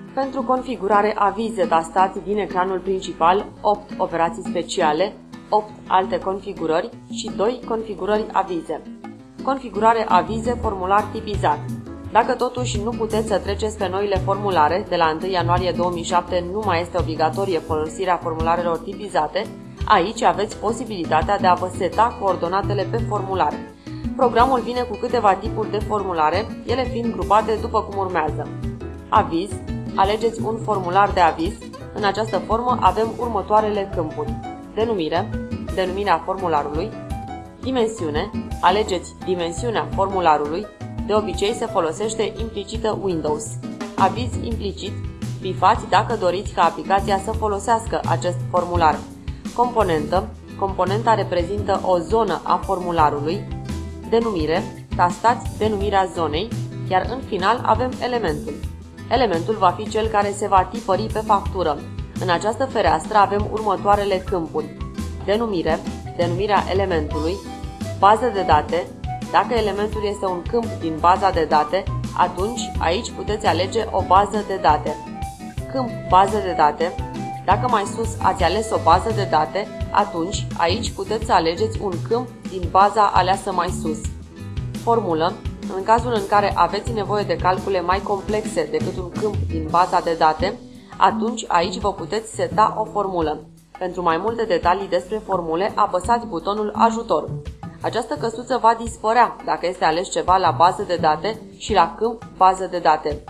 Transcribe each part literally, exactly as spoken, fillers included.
Pentru configurare avize tastați din ecranul principal, opt operații speciale, opt alte configurări și doi configurări avize. Configurare avize, formular tipizat. Dacă totuși nu puteți să treceți pe noile formulare, de la întâi ianuarie două mii șapte nu mai este obligatorie folosirea formularelor tipizate, aici aveți posibilitatea de a vă seta coordonatele pe formular. Programul vine cu câteva tipuri de formulare, ele fiind grupate după cum urmează. Aviz. Alegeți un formular de aviz. În această formă avem următoarele câmpuri. Denumire. Denumirea formularului. Dimensiune. Alegeți dimensiunea formularului. De obicei se folosește implicită Windows. Aviz implicit. Bifați dacă doriți ca aplicația să folosească acest formular. Componentă. Componenta reprezintă o zonă a formularului. Denumire. Tastați denumirea zonei, iar în final avem elementul. Elementul va fi cel care se va tipări pe factură. În această fereastră avem următoarele câmpuri. Denumire. Denumirea elementului. Bază de date. Dacă elementul este un câmp din baza de date, atunci aici puteți alege o bază de date. Câmp bază de date. Dacă mai sus ați ales o bază de date, atunci aici puteți să alegeți un câmp din baza aleasă mai sus. Formulă. În cazul în care aveți nevoie de calcule mai complexe decât un câmp din baza de date, atunci aici vă puteți seta o formulă. Pentru mai multe detalii despre formule, apăsați butonul Ajutor. Această căsuță va dispărea dacă este ales ceva la bază de date și la câmp bază de date.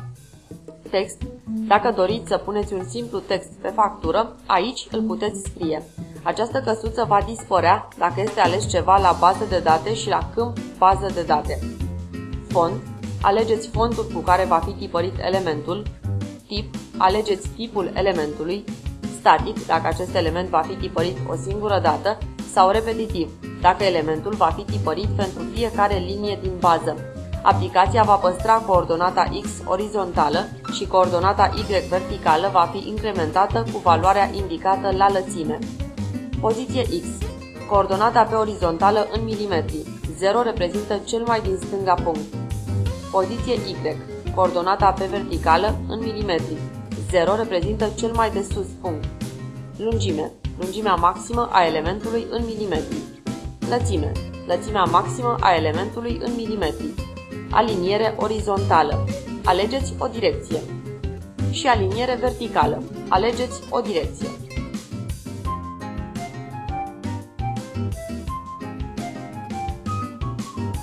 Text. Dacă doriți să puneți un simplu text pe factură, aici îl puteți scrie. Această căsuță va dispărea dacă este ales ceva la bază de date și la câmp bază de date. Font. Alegeți fontul cu care va fi tipărit elementul. Tip. Alegeți tipul elementului. Static, dacă acest element va fi tipărit o singură dată, sau repetitiv, dacă elementul va fi tipărit pentru fiecare linie din bază. Aplicația va păstra coordonata X orizontală și coordonata Y verticală va fi incrementată cu valoarea indicată la lățime. Poziție X. Coordonata pe orizontală în milimetri. zero reprezintă cel mai din stânga punct. Poziție Y. Coordonata pe verticală în milimetri. zero reprezintă cel mai de sus punct. Lungime. Lungimea maximă a elementului în milimetri. Lățime. Lățimea maximă a elementului în milimetri. Aliniere orizontală. Alegeți o direcție. Și aliniere verticală. Alegeți o direcție.